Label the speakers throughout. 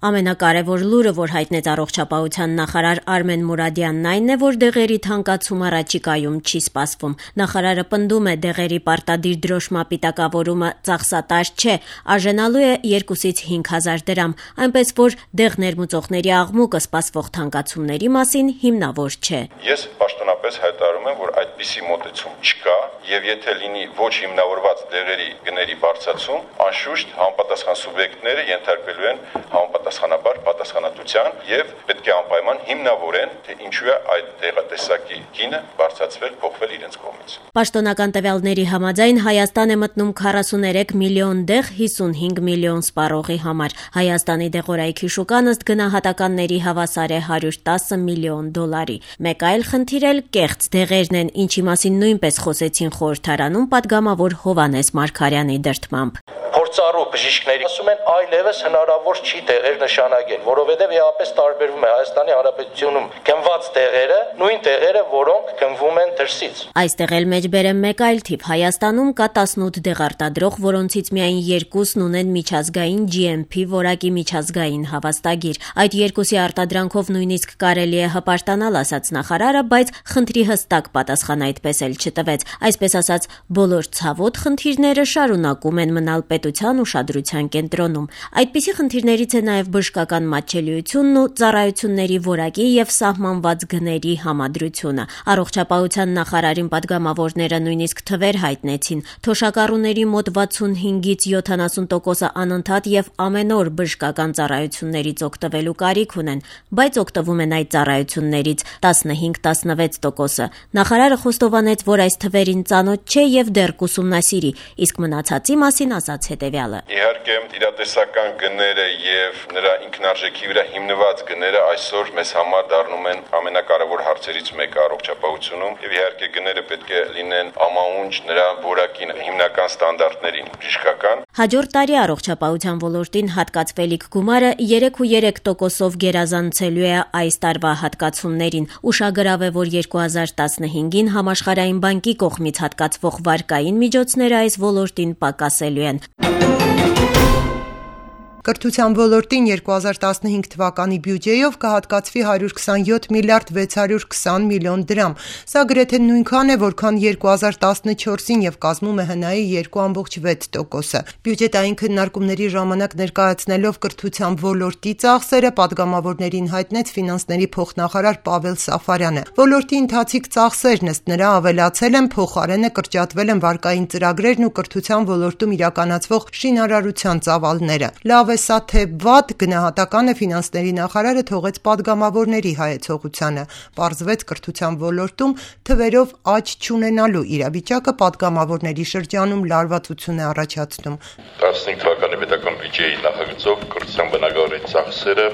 Speaker 1: Ամենակարևոր լուրը, որ հայտնեց առողջապահության նախարար Արմեն Մուրադյանն, այն է, որ դեղերի թանկացում առաջիկայում չի սպասվում։ Նախարարը պնդում է, դեղերի պարտադիր դրոշմապիտակավորումը ծախսատար չէ, արժենալու է 2-ից 5 հազար դրամ, այնպես որ դեղ ներմուծողների աղմուկը սպասվող թանկացումների մասին հիմնավոր չէ։
Speaker 2: Ես պաշտոնապես հայտարարում եմ, որ այդպիսի մոտեցում չկա, եւ եթե լինի ոչ հիմնավորված դեղերի գների բարձրացում, անշուշտ համապատասխան սուբյեկտները ենթարկվելու են համապատասխանաբար պատասխանատվության եւ պետք է անպայման հիմնավորեն, թե ինչու է այդ դեղատեսակի գինը բարձրացվել, փոխվել իրենց կողմից։
Speaker 1: Պաշտոնական տվյալների համաձայն Հայաստան է մտնում 43 միլիոն դեղ 55 միլիոն սպառողի համար։ Հայաստանի դեղորայքի շուկան ըստ գնահատականների հավասար է 110 միլիոն դոլարի։ Մեկ այլ խնդիր էլ կեղծ դեղերն են, ինչի մասին նույնպես խոսեցին խորհրդարանում պատգամավոր Հովհաննես Մարգարյանի դրդմամբ։
Speaker 3: Փորձառու բժիշկների ասում են այլևս հնարավոր չի դեղեր նշանակել, որովհետև իհապես տարբերվում է Հայաստանի Հանրապետությունում գնված դեղերը, նույն դեղերը, որոնք գնվում են դրսից։
Speaker 1: Այստեղ էլ մեջբերեմ մեկ այլ թիվ։ Հայաստանում կա 18 դեղարտադրող, որոնցից միայն 2-ն ունեն միջազգային GMP որակի միջազգային հավաստագիր։ Այդ 2-ի արտադրանքով նույնիսկ կարելի է հպարտանալ, ասաց նախարարը, բայց խնդրի հստակ պատասխան այդպես էլ չտվեց։ Այսպես ասած, բոլոր ցավոտ խնդիրները շարունակում են մնալ պետության ուշադրության կենտրոնում։ Այդպիսի խնդիրներից է նաև բժշկական մատչելիությունն ու ծառայությունների որակի եւ սահմանված գների համադրությունը։ Առողջապահության նախարարին պատգամավորները նույնիսկ թվեր հայտնեցին։ Թոշակառուների մոտ 65-ից 70%-ը անընդհատ եւ ամեն օր բժշկական ծառայություններից օգտվելու կարիք ունեն, բայց օգտվում են այդ ծառայություններից 15-16%-ը։ Նախարարը խոստովանեց, որ այս թվերին ծանոթ չէ եւ դեռ կուսումնասիրի, իսկ մնացածի մասին ասաց հետեւյալը.
Speaker 2: Իհարկե, իրատեսական գները եւ նրա ինքնարժեքի վրա հիմնված գները այսօր մեզ համար դառնում են ամենակարևոր հարցերից մեկը առողջապահությունում եւ իհարկե գները պետք է լինեն ամաունջ նրա որակին, հիմնական ստանդարտներին, բժշկական։
Speaker 1: Հաջորդ տարի առողջապահության ոլորտին հատկացվելիք գումարը 3,3%-ով գերազանցելու է այս տարվա հատկացումներին։ Ուշագրավ է, որ 2015-ին Համաշխարհային բանկի կողմից հատկացվող վարկային միջոցները այս ոլորտին պակասելու են։
Speaker 4: Կրթության ոլորտին 2015 թվականի բյուջեով կհատկացվի 127 միլիարդ 620 միլիոն դրամ։ Սա գրեթե նույնքան է, որքան 2014-ին եւ կազմում է ՀՆԱ-ի 2,6%-ը։ Բյուջետային քննարկումների ժամանակ ներկայացնելով կրթության ոլորտի ծախսերը, պատգամավորներին հայտնեց ֆինանսների փոխնախարար Պավել Սաֆարյանը։ Ոլորտի ընթացիկ ծախսերն ըստ նրա ավելացել են, փոխարենը կրճատվել են վարկային ծրագրերն ու կրթության ոլորտում իրականացվող շինարարության ծավալները։ Լավ սա թե վատ, գնահատականը ֆինանսների նախարարը թողեց պատգամավորների հայեցողությանը։ Պարզվեց կրթության ոլորտում թվերով աճ չունենալու իրավիճակը պատգամավորների շրջանում լարվածություն է առաջացնում։
Speaker 5: 15 թվականի պետական բյուջեի նախագծով կրթության բնակարանի ծախսերը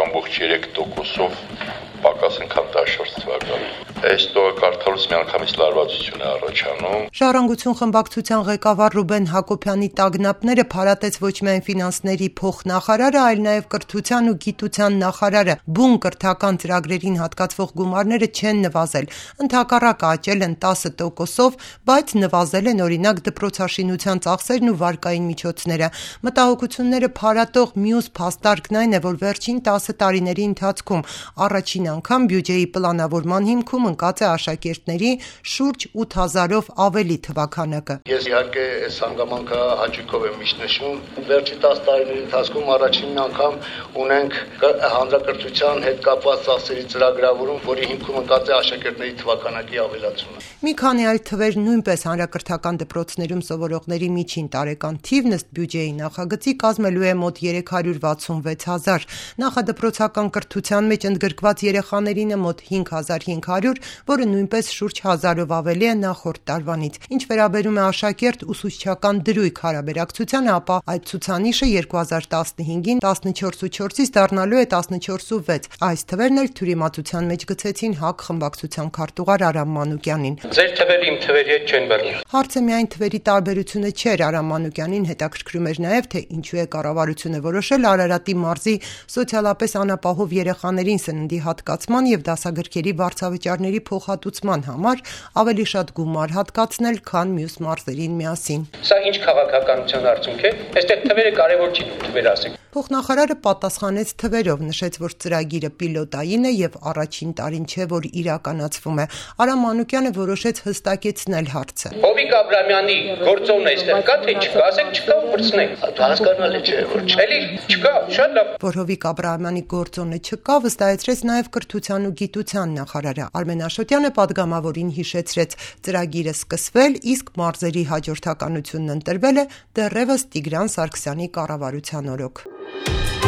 Speaker 5: 0,3%-ով պակաս են, քան 14 թվականին։ Այս տողը կարդալուց միանգամից լարվածություն է առաջանում։
Speaker 4: Ժառանգություն խմբակցության ղեկավար Ռուբեն Հակոբյանի տագնապները փարատեց ոչ միայն ֆինանսների փոխնախարարը, այլ նաև կրթության ու գիտության նախարարը։ Բուն կրթական ծրագրերին հատկացվող գումարները չեն նվազել, ընդհակառակը աճել են 10%-ով, բայց նվազել են օրինակ դպրոցաշինության ծախսերն ու վարկային միջոցները։ Մտահոգությունները փարատող մյուս փաստարկն այն է, որ վերջին 10 տարիների ընթացքում առաջին անգամ բյուջեի պլանավորման հիմքում ընկած է աշակերտների շուրջ 8000-ով ավելի թվաքանակը։
Speaker 6: Ես իհարկե այս հանգամանքը հաճույքով եմ միշտ նշում։ Վերջին 10 տարիների ընթացքում առաջին անգամ ունենք հանրակրթության հետ կապված ծախսերի ծրագրավորում, որի հիմքում ընկած է աշակերտների թվաքանակի ավելացումը։
Speaker 4: Մի քանի այլ թվեր նույնպես հանրակրթական դպրոցներում սովորողների միջին տարեկան թիվն ըստ բյուջեի նախագծի կազմելու է մոտ 346,000։ Նախադպրոցական կրթության մեջ ընդգրկված երեխաներին է մոտ 5500, որը նույնպես շուրջ 1000-ով ավելի է նախորդ տարվանից։ Ինչ վերաբերում է աշակերտ-ուսուցչական դրույք հարաբերակցությանը, ապա այդ ցուցանիշը 2015-ին 14,4-ից դառնալու է 14,6։ Այս թվերն էլ թյուրիմացության մեջ գցեցին ՀԱԿ խմբակցության քարտուղար Արամ Մանուկյանին։
Speaker 3: Ձեր թվերը իմ թվերի հետ չեն բռնի։
Speaker 4: Հարցը միայն թվերի տարբերությունը չէր, Արամ Մանուկյանին հետաքրքրում էր նաև, թե ինչու է կառավարությունը որոշել Արարատի մարզի սոցիալապես անապահով երեխաներին սննդի հատկացման եւ դասագրքերի վարձավճարների փոխհատուցման համար ավելի շատ գումար հատկացնել, քան մյուս մարզերին միասին։
Speaker 3: Սա ինչ քաղաքականության արդյունք է։ Այստեղ թվերը կարևոր չի, թվեր ասեք։
Speaker 4: Փոխնախարարը պատասխանեց թվերով, նշեց, որ ծրագիրը պիլոտային է եւ առաջին տարին չէ, որ իրականացվում է։ Արամ Մանուկյանը որոշեց հստակեցնել հարցը։
Speaker 7: Հովիկ Աբրամյանի գործոնն այստեղ կա թե չկա, ասեք չկա ու վրցնենք։
Speaker 6: Հասկանալի չէ, որ
Speaker 7: Էլի չկա, շատ լավ։
Speaker 4: Որ Հովիկ Աբրամյանի գործոնը չկա, վստահեցրեց նաեւ կրթության ու գիտության նախարարը։ Արմեն Աշոտյանը պատգամավորին հիշեցրեց, ծրագիրը սկսվել, իսկ մարզերի հաջորդականությունն ընտրվել է դեռևս Տիգրան Սարգսյանի կառավարության օրոք։